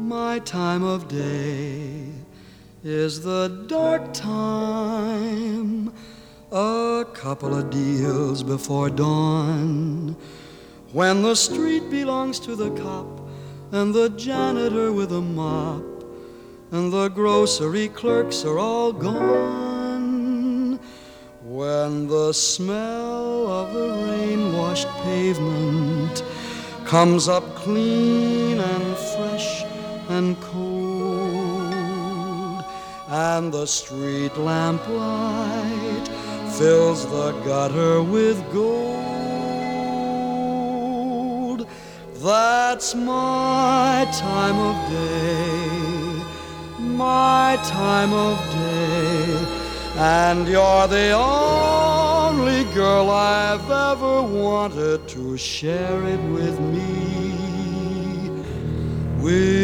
My time of day is the dark time, a couple of deals before dawn, when the street belongs to the cop and the janitor with a mop, and the grocery clerks are all gone, when the smell of the rain-washed pavement comes up clean and fresh and cold, and the street lamp light fills the gutter with gold. That's my time of day, my time of day, and you're the only girl I've ever wanted to share it with me.